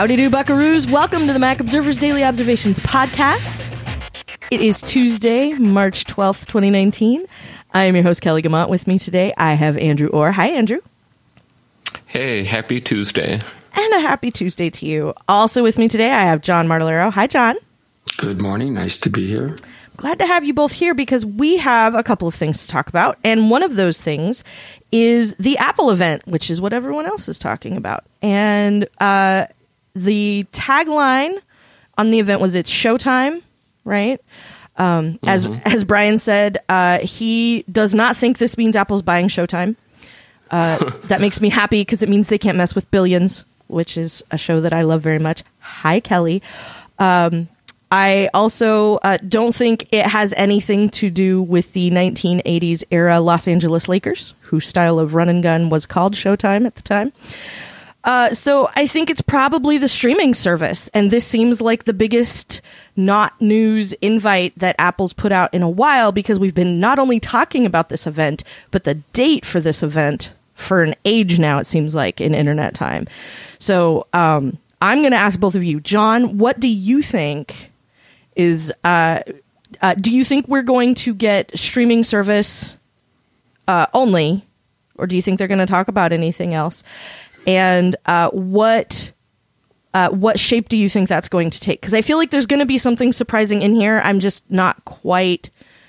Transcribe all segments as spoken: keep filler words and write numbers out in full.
Howdy do, buckaroos. Welcome to the Mac Observer's Daily Observations podcast. It is Tuesday, March twelfth, twenty nineteen. I am your host, Kelly Gamont. With me today, I have Andrew Orr. Hi, Andrew. Hey, happy Tuesday. And a happy Tuesday to you. Also with me today, I have John Martellero. Hi, John. Good morning. Nice to be here. Glad to have you both here because we have a couple of things to talk about. And one of those things is the Apple event, which is what everyone else is talking about. And uh, the tagline on the event was, "It's showtime," right? Um, mm-hmm. As as Brian said, uh, he does not think this means Apple's buying Showtime. Uh, that makes me happy because it means they can't mess with Billions, which is a show that I love very much. Hi, Kelly. Um, I also uh, don't think it has anything to do with the nineteen eighties era Los Angeles Lakers, whose style of run and gun was called Showtime at the time. Uh, so I think it's probably the streaming service, and this seems like the biggest not news invite that Apple's put out in a while, because we've been not only talking about this event, but the date for this event for an age now, it seems like, in internet time. So um, I'm going to ask both of you. John, what do you think is, uh, uh, do you think we're going to get streaming service uh, only, or do you think they're going to talk about anything else? And uh, what uh, what shape do you think that's going to take? Because I feel like there's going to be something surprising in here. I'm just not quite.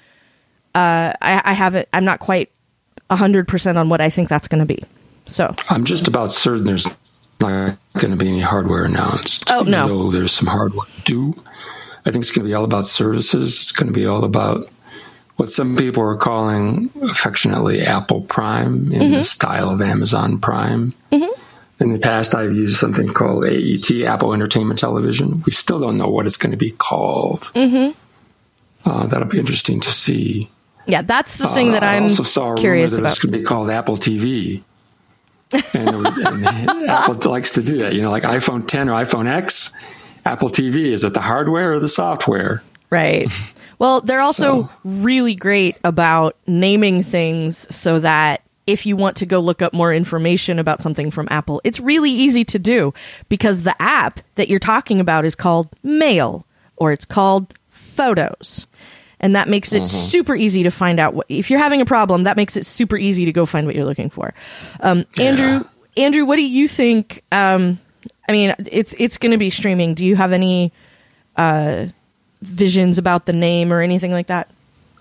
Uh, I, I haven't. I'm not quite a hundred percent on what I think that's going to be. So I'm just about certain there's not going to be any hardware announced. Oh no! Though there's some hardware to do. I think it's going to be all about services. It's going to be all about what some people are calling affectionately Apple Prime, in mm-hmm. the style of Amazon Prime. Mm-hmm. In the past, I've used something called A E T, Apple Entertainment Television. We still don't know what it's going to be called. Mm-hmm. Uh, that'll be interesting to see. Yeah, that's the thing uh, that I'm also saw a curious rumor that about. It's going to be called Apple T V. And, and Apple likes to do that. You know, like iPhone ten or iPhone X, Apple T V, is it the hardware or the software? Right. Well, they're also so. really great about naming things so that if you want to go look up more information about something from Apple, it's really easy to do, because the app that you're talking about is called Mail, or it's called Photos. And that makes it mm-hmm. super easy to find out what, if you're having a problem, that makes it super easy to go find what you're looking for. Um, yeah. Andrew, Andrew, what do you think? Um, I mean, it's, it's going to be streaming. Do you have any, uh, visions about the name or anything like that?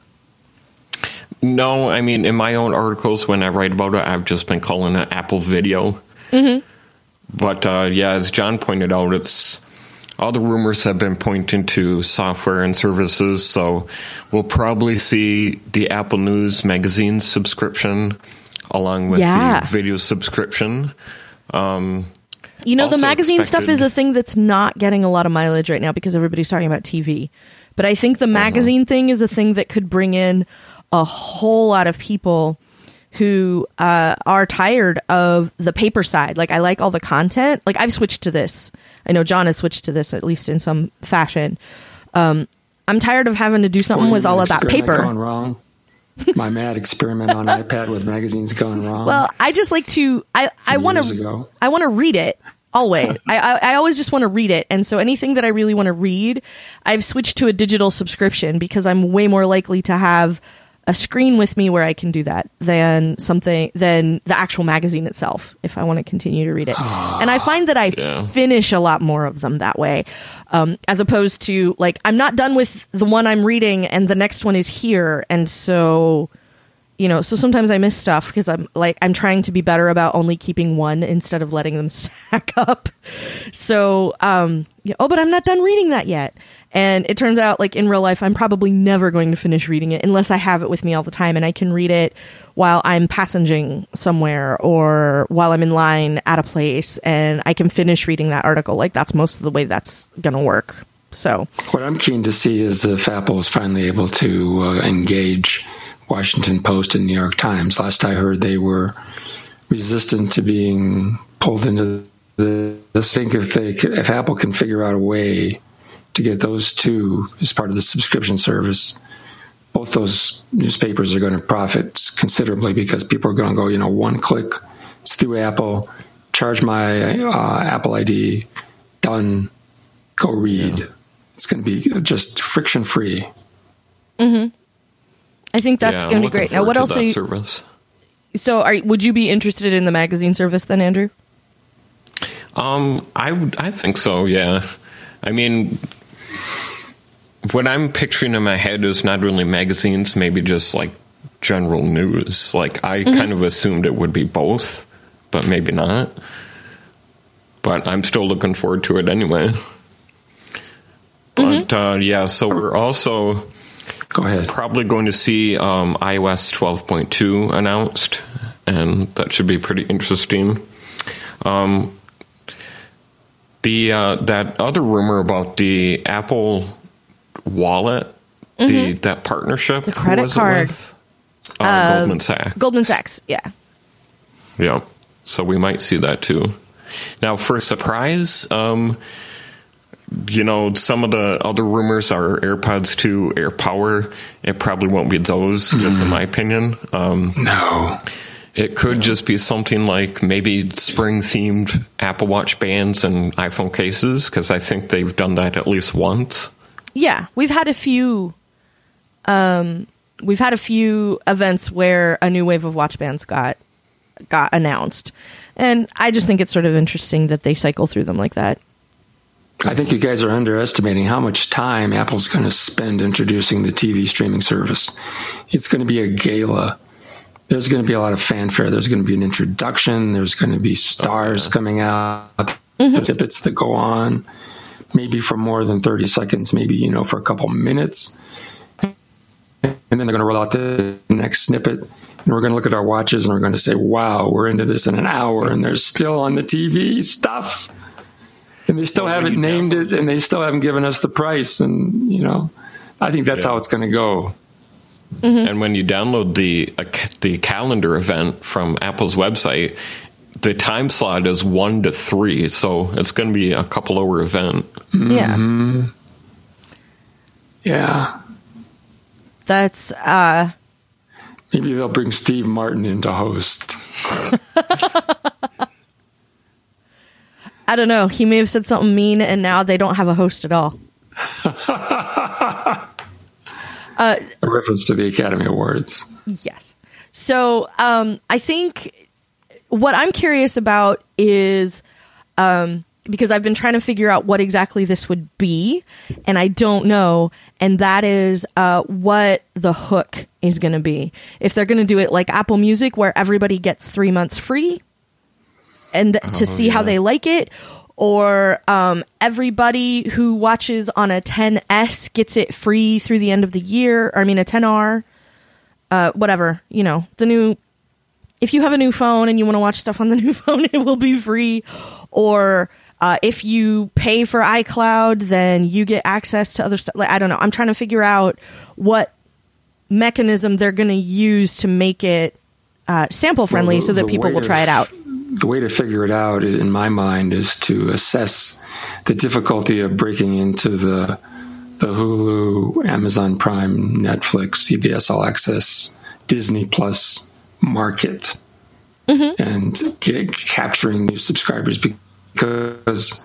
No, I mean, in my own articles, when I write about it, I've just been calling it Apple Video. Mm-hmm. But uh, yeah, as John pointed out, it's all the rumors have been pointing to software and services. So we'll probably see the Apple News magazine subscription along with yeah. the video subscription. Um, You know, the magazine expected. stuff is a thing that's not getting a lot of mileage right now because everybody's talking about T V. But I think the magazine uh-huh. thing is a thing that could bring in a whole lot of people who uh, are tired of the paper side. Like, I like all the content. Like, I've switched to this. I know John has switched to this, at least in some fashion. Um, I'm tired of having to do something or with all of that paper. Gone wrong. My mad experiment on iPad with magazines going wrong. Well, I just like to. I I want to. I want to read it. Always. I, I I always just want to read it, and so anything that I really want to read, I've switched to a digital subscription because I'm way more likely to have a screen with me where I can do that than something than the actual magazine itself if I want to continue to read it. And I find that I yeah. finish a lot more of them that way, um, as opposed to, like, I'm not done with the one I'm reading and the next one is here, and so. You know, so sometimes I miss stuff because I'm like, I'm trying to be better about only keeping one instead of letting them stack up. So, um, yeah, oh, but I'm not done reading that yet. And it turns out, like, in real life, I'm probably never going to finish reading it unless I have it with me all the time and I can read it while I'm passenging somewhere or while I'm in line at a place and I can finish reading that article. Like, that's most of the way that's going to work. So what I'm keen to see is if Apple is finally able to uh, engage Washington Post and New York Times. Last I heard, they were resistant to being pulled into the. I think if they, if Apple can figure out a way to get those two as part of the subscription service, both those newspapers are going to profit considerably because people are going to go, you know, one click, it's through Apple, charge my uh, Apple I D, done, go read. Yeah. It's going to be just friction free. Mm-hmm. I think that's yeah, going to be great. Now, what else are you? Service. So, are would you be interested in the magazine service then, Andrew? Um, I would. I think so. Yeah. I mean, what I'm picturing in my head is not really magazines, maybe just like general news. Like I mm-hmm. kind of assumed it would be both, but maybe not. But I'm still looking forward to it anyway. But mm-hmm. uh, yeah, so we're also go ahead. Probably going to see um, iOS twelve point two announced, and that should be pretty interesting. Um, the uh, that other rumor about the Apple Wallet, mm-hmm. the that partnership, the credit who was card, it with? Uh, uh, Goldman Sachs. Goldman Sachs, yeah, yeah. So we might see that too. Now, for a surprise, um, you know, some of the other rumors are AirPods two, AirPower. It probably won't be those, mm-hmm. just in my opinion. Um, no. It could no. just be something like maybe spring-themed Apple Watch bands and iPhone cases, because I think they've done that at least once. Yeah, we've had a few... Um, we've had a few events where a new wave of watch bands got got announced. And I just think it's sort of interesting that they cycle through them like that. I think you guys are underestimating how much time Apple's going to spend introducing the T V streaming service. It's going to be a gala. There's going to be a lot of fanfare. There's going to be an introduction. There's going to be stars okay. coming out, mm-hmm. bits that go on, maybe for more than thirty seconds, maybe, you know, for a couple minutes. And then they're going to roll out the next snippet. And we're going to look at our watches and we're going to say, wow, we're into this in an hour and they're still on the T V stuff. And they still well, haven't named it and they still haven't given us the price. And, you know, I think that's yeah. how it's going to go. Mm-hmm. And when you download the uh, the calendar event from Apple's website, the time slot is one to three. So it's going to be a couple hour event. Mm-hmm. Yeah. Yeah. That's, uh, maybe they'll bring Steve Martin in to host. I don't know. He may have said something mean, and now they don't have a host at all. uh, a reference to the Academy Awards. Yes. So um, I think what I'm curious about is, um, because I've been trying to figure out what exactly this would be, and I don't know, and that is uh, what the hook is going to be. If they're going to do it like Apple Music, where everybody gets three months free, and oh, to see yeah. how they like it, or um, everybody who watches on a ten S gets it free through the end of the year, or I mean a ten R, uh, whatever, you know, the new, if you have a new phone and you want to watch stuff on the new phone, it will be free, or uh, if you pay for iCloud, then you get access to other stuff. Like, I don't know, I'm trying to figure out what mechanism they're going to use to make it uh, sample friendly, well, the, so that people will try it out. The way to figure it out, in my mind, is to assess the difficulty of breaking into the the Hulu, Amazon Prime, Netflix, C B S All Access, Disney Plus market, mm-hmm. and get, capturing new subscribers, because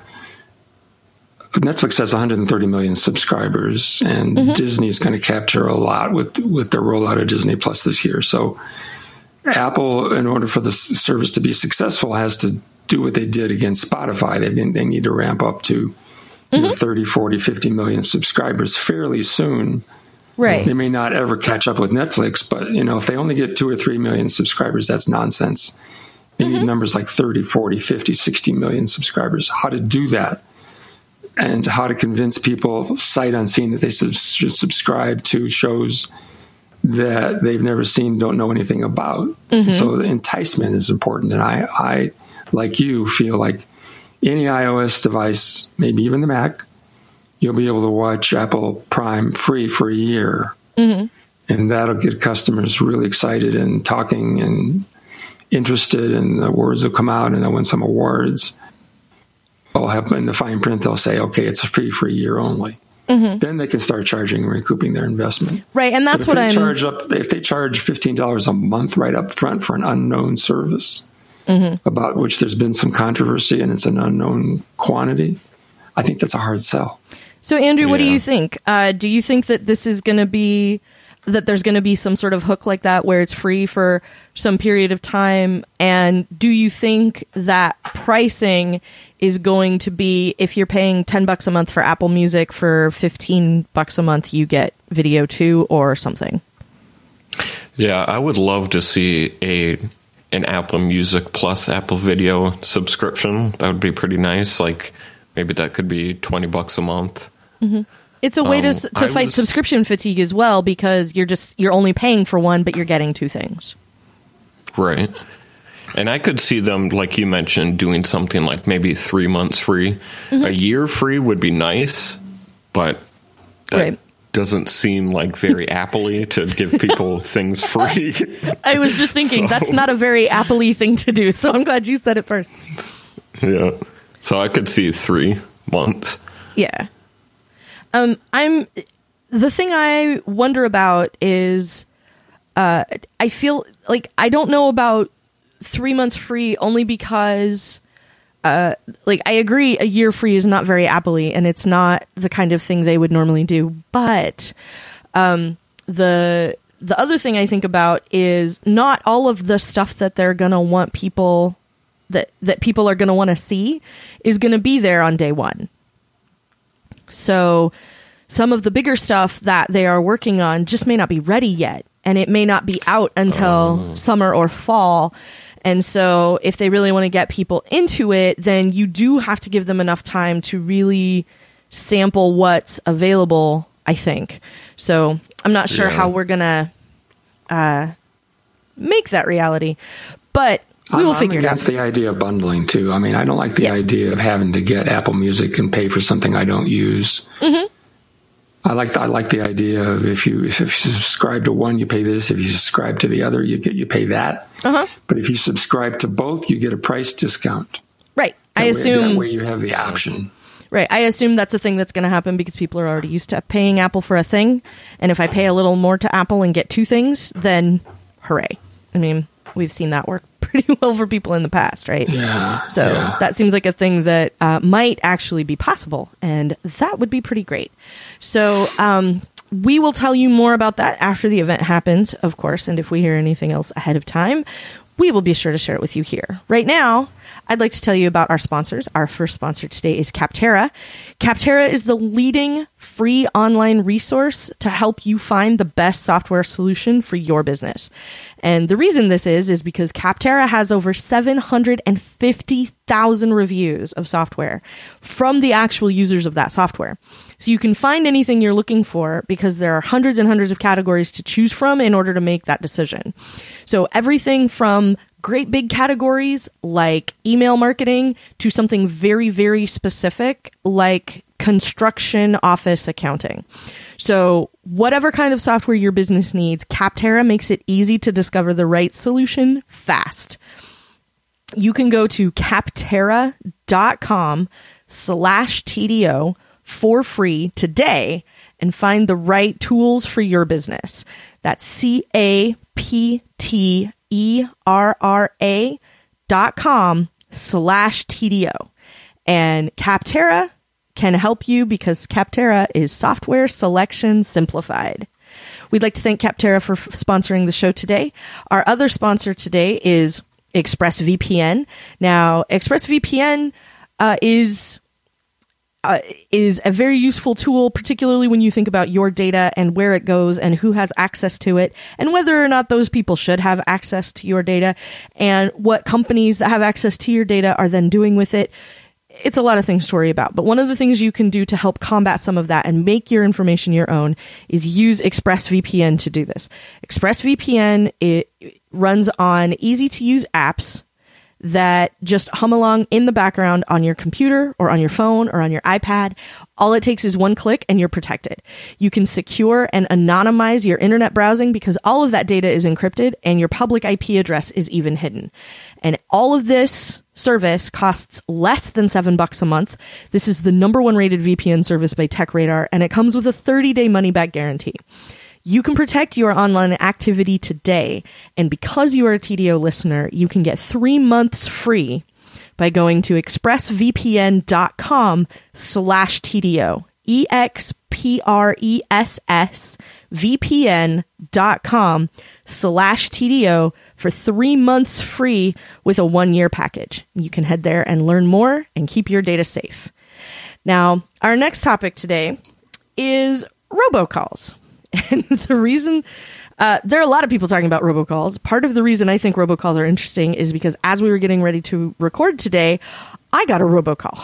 Netflix has one hundred thirty million subscribers, and mm-hmm. Disney's going to capture a lot with with their rollout of Disney Plus this year. So Apple, in order for the service to be successful, has to do what they did against Spotify. They they need to ramp up to mm-hmm. you know, thirty, forty, fifty million subscribers fairly soon. Right. They may not ever catch up with Netflix, but you know, if they only get two or three million subscribers, that's nonsense. They mm-hmm. need numbers like thirty, forty, fifty, sixty million subscribers. How to do that, and how to convince people sight unseen that they should subscribe to shows that they've never seen, don't know anything about. Mm-hmm. So the enticement is important. And I, I, like you, feel like any iOS device, maybe even the Mac, you'll be able to watch Apple Prime free for a year. Mm-hmm. And that'll get customers really excited and talking and interested, and the words will come out and they'll win some awards. They'll have in the fine print, they'll say, okay, it's free for a year only. Mm-hmm. Then they can start charging and recouping their investment. Right, and that's what I'm... Charge up, if they charge fifteen dollars a month right up front for an unknown service, mm-hmm. about which there's been some controversy and it's an unknown quantity, I think that's a hard sell. So, Andrew, what Yeah. do you think? Uh, do you think that this is going to be, that there's going to be some sort of hook like that where it's free for some period of time? And do you think that pricing is going to be, if you're paying ten bucks a month for Apple Music, for fifteen bucks a month, you get video too, or something? Yeah, I would love to see a an Apple Music plus Apple Video subscription. That would be pretty nice. Like, maybe that could be twenty bucks a month. Mm-hmm. It's a way Um, to to I fight was- subscription fatigue as well, because you're just you're only paying for one, but you're getting two things. Right. And I could see them, like you mentioned, doing something like maybe three months free. Mm-hmm. A year free would be nice, but that Right. doesn't seem like very Apple-y to give people things free. I was just thinking So- that's not a very Apple-y thing to do, so I'm glad you said it first. Yeah. So I could see three months. Yeah. Um, I'm the thing I wonder about is, uh, I feel like I don't know about three months free only because, uh, like I agree, a year free is not very Apple-y and it's not the kind of thing they would normally do. But, um, the the other thing I think about is not all of the stuff that they're gonna want people that that people are gonna want to see is gonna be there on day one. So some of the bigger stuff that they are working on just may not be ready yet, and it may not be out until Oh. summer or fall. And so if they really want to get people into it, then you do have to give them enough time to really sample what's available, I think. So I'm not sure Yeah. how we're going to uh, make that reality, but we will I'm, figure I'm it out. against the idea of bundling too. I mean, I don't like the Yeah. idea of having to get Apple Music and pay for something I don't use. Mm-hmm. I like the, I like the idea of if you if you subscribe to one, you pay this. If you subscribe to the other, you get you pay that. Uh-huh. But if you subscribe to both, you get a price discount. Right. That I way, assume that way you have the option. Right. I assume that's a thing that's going to happen because people are already used to paying Apple for a thing. And if I pay a little more to Apple and get two things, then hooray. I mean, we've seen that work pretty well for people in the past, right? Yeah. So yeah. that seems like a thing that uh, might actually be possible. And that would be pretty great. So um, we will tell you more about that after the event happens, of course. And if we hear anything else ahead of time, we will be sure to share it with you here. Right now, I'd like to tell you about our sponsors. Our first sponsor today is Capterra. Capterra is the leading free online resource to help you find the best software solution for your business. And the reason this is, is because Capterra has over seven hundred fifty thousand reviews of software from the actual users of that software. So you can find anything you're looking for because there are hundreds and hundreds of categories to choose from in order to make that decision. So everything from great big categories like email marketing to something very, very specific like construction office accounting. So whatever kind of software your business needs, Capterra makes it easy to discover the right solution fast. You can go to capterra.com slash TDO for free today and find the right tools for your business. That's C-A-P-T-E-R-R-A dot com slash TDO. And Capterra can help you because Capterra is software selection simplified. We'd like to thank Capterra for f- sponsoring the show today. Our other sponsor today is ExpressVPN. Now, ExpressVPN uh, is uh, is a very useful tool, particularly when you think about your data and where it goes and who has access to it and whether or not those people should have access to your data and what companies that have access to your data are then doing with it. It's a lot of things to worry about. But one of the things you can do to help combat some of that and make your information your own is use ExpressVPN to do this. ExpressVPN, it runs on easy-to-use apps that just hum along in the background on your computer or on your phone or on your iPad. All it takes is one click and you're protected. You can secure and anonymize your internet browsing because all of that data is encrypted and your public I P address is even hidden. And all of this service costs less than seven bucks a month. This is the number one rated V P N service by TechRadar, and it comes with a thirty-day money-back guarantee. You can protect your online activity today, and because you are a T D O listener, you can get three months free by going to expressvpn.com slash TDO. E X P R E S S V P N dot com slash T D O for three months free with a one-year package. You can head there and learn more and keep your data safe. Now, our next topic today is robocalls. And the reason... Uh, there are a lot of people talking about robocalls. Part of the reason I think robocalls are interesting is because as we were getting ready to record today, I got a robocall.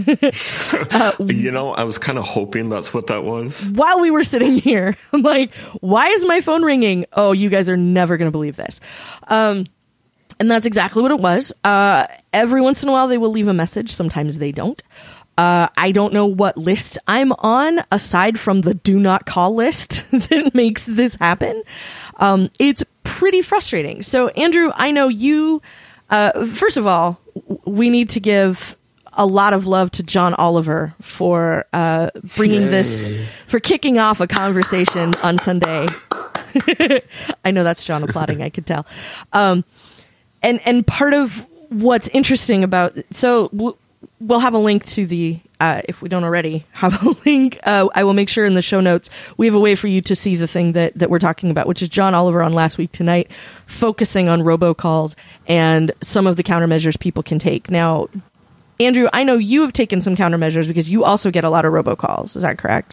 uh, you know, I was kind of hoping that's what that was. While we were sitting here, I'm like, why is my phone ringing? Oh, you guys are never going to believe this. Um, and that's exactly what it was. Uh, every once in a while, they will leave a message. Sometimes they don't. Uh, I don't know what list I'm on aside from the do not call list that makes this happen. Um, it's pretty frustrating. So, Andrew, I know you, uh, first of all, we need to give a lot of love to John Oliver for uh, bringing Yay. this, for kicking off a conversation on Sunday. I know that's John applauding, I could tell. Um, and, and part of what's interesting about, so... W- We'll have a link to the, uh, if we don't already have a link, uh, I will make sure in the show notes, we have a way for you to see the thing that, that we're talking about, which is John Oliver on Last Week Tonight, focusing on robocalls and some of the countermeasures people can take. Now, Andrew, I know you have taken some countermeasures because you also get a lot of robocalls. Is that correct?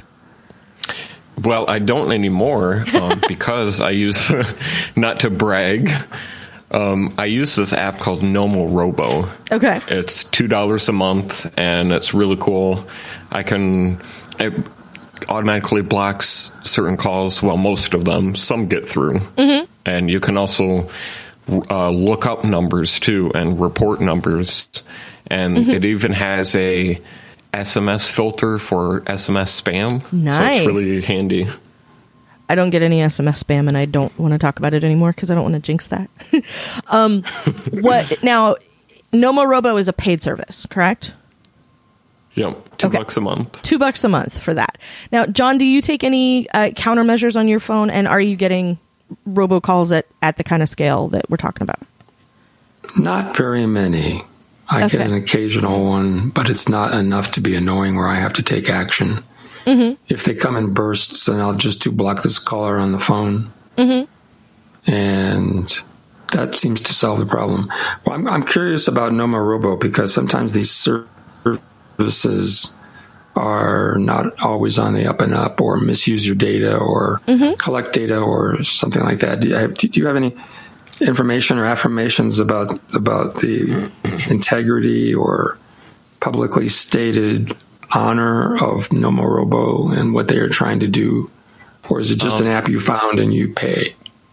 Well, I don't anymore um, because I use, not to brag, Um, I use this app called NomoRobo. Okay. It's two dollars a month, and it's really cool. I can... It automatically blocks certain calls, well, most of them. Some get through. Mm-hmm. And you can also uh, look up numbers, too, and report numbers. And mm-hmm. it even has a S M S filter for S M S spam. Nice. So it's really handy. I don't get any S M S spam, and I don't want to talk about it anymore because I don't want to jinx that. um, what now? NomoRobo is a paid service, correct? Yep, two okay. bucks a month. Two bucks a month for that. Now, John, do you take any uh, countermeasures on your phone, and are you getting robocalls at, at the kind of scale that we're talking about? Not very many. I okay. get an occasional one, but it's not enough to be annoying where I have to take action. Mm-hmm. If they come in bursts, then I'll just do block this caller on the phone. Mm-hmm. And that seems to solve the problem. Well, I'm, I'm curious about NomoRobo because sometimes these services are not always on the up and up or misuse your data or mm-hmm. collect data or something like that. Do you have, do you have any information or affirmations about, about the integrity or publicly stated honor of NomoRobo and what they are trying to do, or is it just um, an app you found and you pay?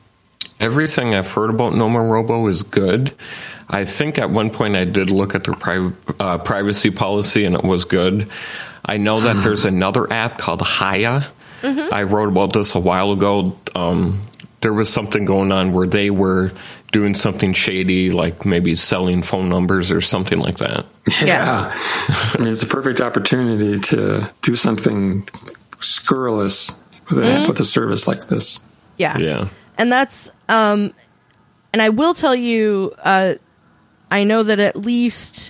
Everything I've heard about NomoRobo is good. I think at one point I did look at their pri- uh, privacy policy and it was good. I know that mm. there's another app called Haya. Mm-hmm. I wrote about this a while ago. Um, there was something going on where they were doing something shady, like maybe selling phone numbers or something like that. Yeah. I mean, it's a perfect opportunity to do something scurrilous with, an mm-hmm. app, with a service like this. Yeah. Yeah. And that's, um, and I will tell you, uh, I know that at least,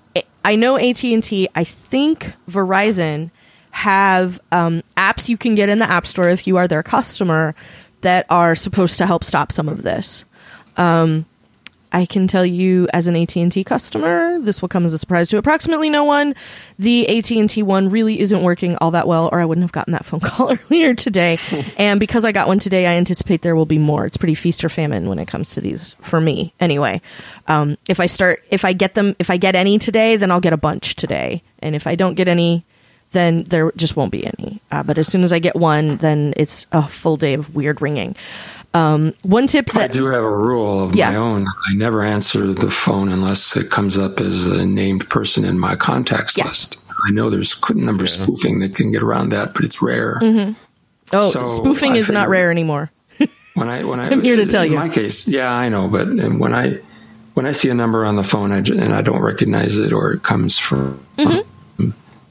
I know A T and T, I think Verizon have um, apps you can get in the App Store if you are their customer that are supposed to help stop some of this. Um, I can tell you as an A T and T customer, this will come as a surprise to approximately no one. The A T and T one really isn't working all that well, or I wouldn't have gotten that phone call earlier today. And because I got one today, I anticipate there will be more. It's pretty feast or famine when it comes to these for me. Anyway, um, if I start, if I get them, if I get any today, then I'll get a bunch today. And if I don't get any, then there just won't be any. Uh, but as soon as I get one, then it's a full day of weird ringing. Um, one tip that I do have a rule of yeah. my own. I never answer the phone unless it comes up as a named person in my contacts yeah. list. I know there's number yeah. spoofing that can get around that, but it's rare. Mm-hmm. Oh, so spoofing I is not rare anymore. when I when I I'm here to tell in you. In my case, yeah, I know, but when I when I see a number on the phone I, and I don't recognize it, or it comes from mm-hmm.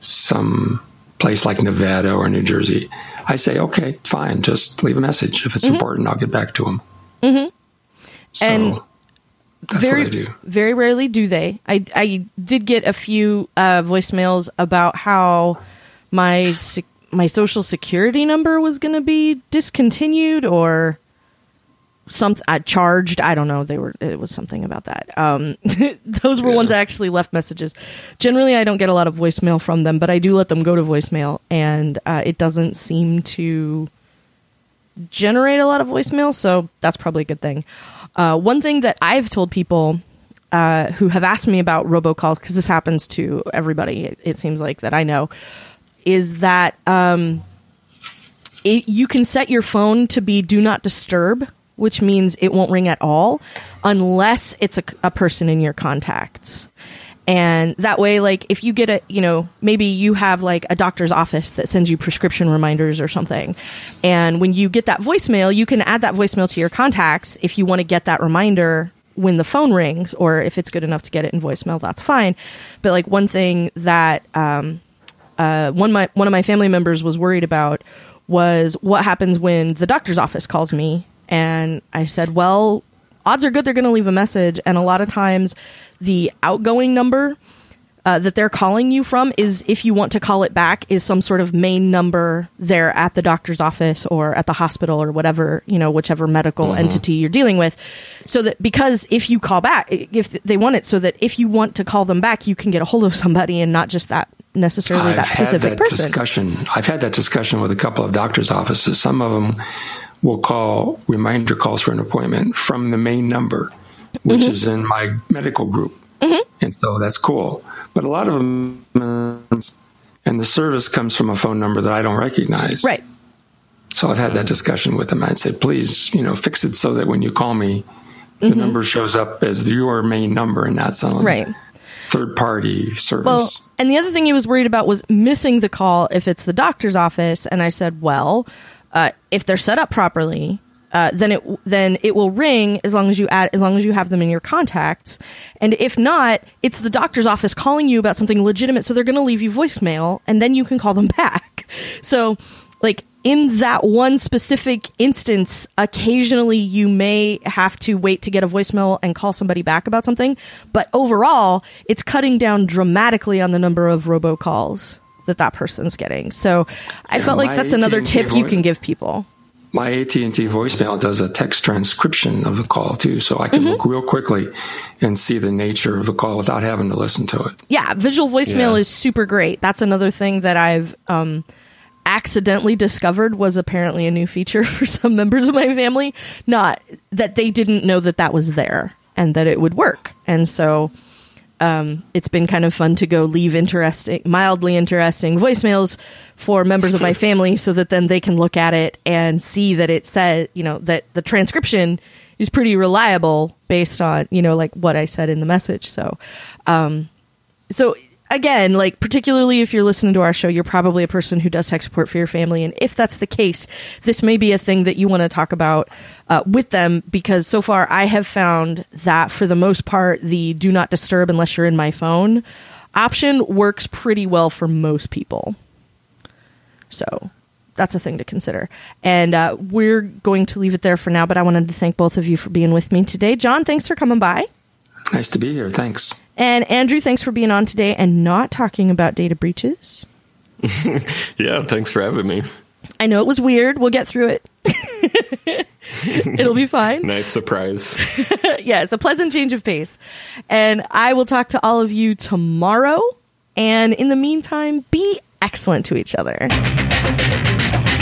some place like Nevada or New Jersey, I say, okay, fine, just leave a message. If it's mm-hmm. important, I'll get back to them. Mm-hmm. So, and That's very, what I do. Very rarely do they. I, I did get a few uh, voicemails about how my sec- my social security number was going to be discontinued or something uh, charged. I don't know. They were. It was something about that. Um, those were yeah. ones I actually left messages. Generally, I don't get a lot of voicemail from them, but I do let them go to voicemail, and uh, it doesn't seem to generate a lot of voicemail. So that's probably a good thing. Uh, one thing that I've told people uh, who have asked me about robocalls, because this happens to everybody, it, it seems like that I know, is that um, it, you can set your phone to be do not disturb, which means it won't ring at all unless it's a, a person in your contacts. And that way, like, if you get a, you know, maybe you have like a doctor's office that sends you prescription reminders or something. And when you get that voicemail, you can add that voicemail to your contacts if you want to get that reminder when the phone rings, or if it's good enough to get it in voicemail, that's fine. But like one thing that um, uh, one, my, one of my family members was worried about was what happens when the doctor's office calls me. And I said, well, odds are good they're going to leave a message. And a lot of times the outgoing number uh, that they're calling you from is, if you want to call it back, is some sort of main number there at the doctor's office or at the hospital or whatever, you know, whichever medical mm-hmm. entity you're dealing with. So that, because if you call back, if they want it so that if you want to call them back, you can get a hold of somebody and not just that necessarily I've that specific had that person. Discussion. I've had that discussion with a couple of doctor's offices. Some of them will call reminder calls for an appointment from the main number, which mm-hmm. is in my medical group. Mm-hmm. And so that's cool. But a lot of them, and the service comes from a phone number that I don't recognize. Right. So I've had that discussion with them. I'd say, please, you know, fix it so that when you call me, the mm-hmm. number shows up as your main number and not some right. third party service. Well, and the other thing he was worried about was missing the call if it's the doctor's office. And I said, well, Uh, if they're set up properly, uh, then it then it will ring as long as you add as long as you have them in your contacts. And if not, it's the doctor's office calling you about something legitimate, so they're going to leave you voicemail, and then you can call them back. So, like in that one specific instance, occasionally you may have to wait to get a voicemail and call somebody back about something. But overall, it's cutting down dramatically on the number of robocalls that that person's getting. So I yeah, felt like that's A T and T another tip vo- you can give people. My A T and T voicemail does a text transcription of the call too, so I can mm-hmm. look real quickly and see the nature of the call without having to listen to it. Yeah, visual voicemail yeah. is super great. That's another thing that I've um, accidentally discovered was apparently a new feature for some members of my family. Not that they didn't know that that was there and that it would work. And so Um, it's been kind of fun to go leave interesting, mildly interesting voicemails for members of my family so that then they can look at it and see that it said, you know, that the transcription is pretty reliable based on, you know, like what I said in the message. So, um, so again, like particularly if you're listening to our show, you're probably a person who does tech support for your family. And if that's the case, this may be a thing that you want to talk about uh, with them, because so far I have found that for the most part, the do not disturb unless you're in my phone option works pretty well for most people. So that's a thing to consider. And uh, we're going to leave it there for now, but I wanted to thank both of you for being with me today. John, thanks for coming by. Nice to be here. Thanks. And Andrew, thanks for being on today and not talking about data breaches. Yeah, thanks for having me. I know it was weird. We'll get through it. It'll be fine. Nice surprise. Yeah, it's a pleasant change of pace. And I will talk to all of you tomorrow. And in the meantime, be excellent to each other.